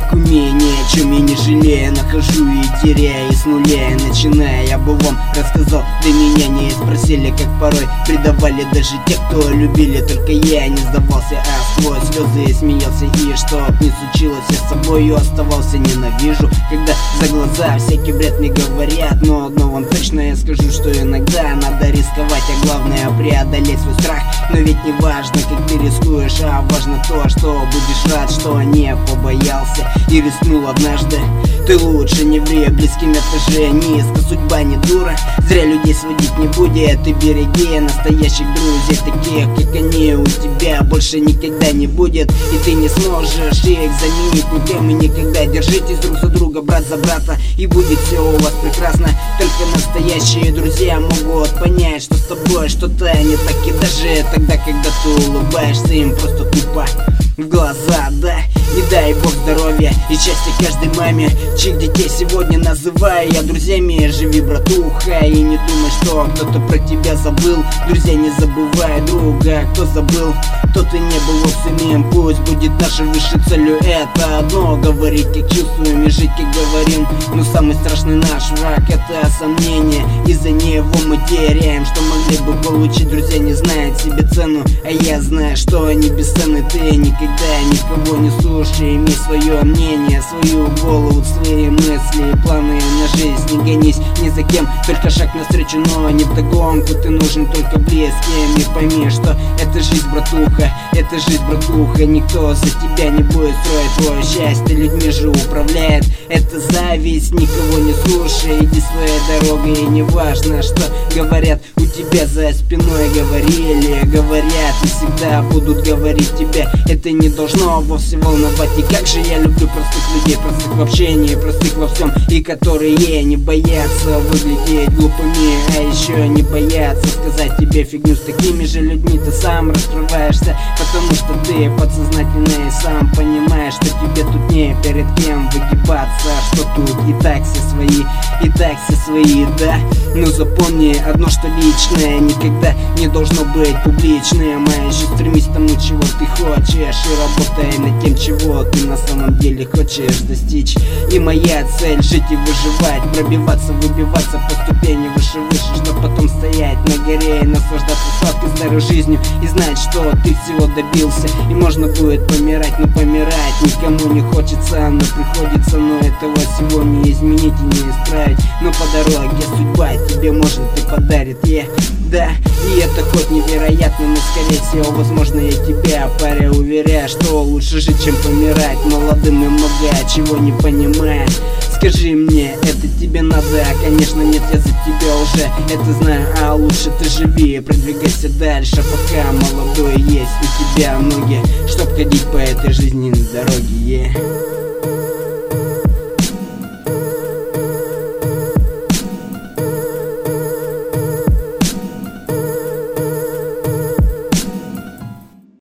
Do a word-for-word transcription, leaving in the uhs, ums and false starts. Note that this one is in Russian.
как умение, о чем я не жалею. Нахожу и теряю, и с нуля и начиная. Я бы вам рассказал, да меня не спросили, как порой предавали даже те, кто любили. Только я не сдавался, а сквозь слезы смеялся. И что б не случилось, я с собою оставался. Ненавижу, когда за глаза всякий бред мне говорят. Но одно вам точно я скажу, что иногда надо рисковать, а главное преодолеть свой страх. Но ведь не важно, как ты рискуешь, а важно то, что будешь рад, что не побоялся и рискнул однажды. Ты лучше не ври, близким это же низко, судьба не дура, зря людей сводить не будет. Ты береги настоящих друзей, таких как они у тебя больше никогда не будет. И ты не сможешь их заменить никем и никогда. Держитесь друг за друга, брат за брата, и будет все у вас прекрасно. Только настоящие друзья могут понять, что с тобой что-то не так. И даже тогда, когда ты улыбаешься им просто тупо в глаза, да. И дай бог здоровья и счастья каждой маме, чьих детей сегодня называю я друзьями. Живи, братуха, и не думай, что кто-то про тебя забыл. Друзья, не забывай друга, кто забыл, тот и не был вовсе ним. Пусть будет нашей высшей целью это одно, говорить как чувствуем и жить как говорим. Но самый страшный наш враг — это сомнение, из-за него мы теряем, что могли бы получить. Друзья не знают себе цену, а я знаю, что они бесценны. Ты никогда никого не слушай, имей свое мнение, свою голову, свои мысли и планы на жизнь. Не гонись ни за кем, только шаг навстречу, но не вдогонку. Ты нужен только близким, и пойми, что это жизнь, братуха, это жизнь, братуха. Никто за тебя не будет строить твое счастье, людьми же управляет это зависть. Никого не слушай, иди своей дорогой, и не важно, что говорят у тебя за спиной. Говорили, говорят и всегда будут говорить тебя. Это не должно вовсе волновать. И как же я люблю простых людей, простых в общении, простых во всем, и которые не боятся выглядеть глупыми, а еще не боятся сказать тебе фигню. С такими же людьми ты сам раскрываешься, потому что ты подсознательно и сам понимаешь, что тебе тут не перед кем выгибаться, что тут и так все свои, и так все свои, да. Но запомни одно, что личное никогда не должно быть публичным, а еще стремись к тому, чего ты хочешь, и работай над тем, чего ты на самом деле хочешь достичь. И моя цель — жить и выживать, пробиваться, выбиваться по ступени выше, выше, чтоб потом стоять на горе и наслаждаться сладкой старой жизнью, и знать, что ты всего добился. И можно будет помирать, но помирать никому не хочется, но приходится. Но этого всего не изменить и не исправить, но по дороге судьба тебе может и подарит, yeah. Да, и это хоть невероятно, но скорее всего возможно я тебя, паря, уверяю, что лучше жить, чем помирать молодым и много чего не понимая. Скажи мне, это тебе надо? А конечно нет, я за тебя уже это знаю. А лучше ты живи, продвигайся дальше, пока молодой есть у тебя ноги, чтоб ходить по этой жизненной дороге, yeah.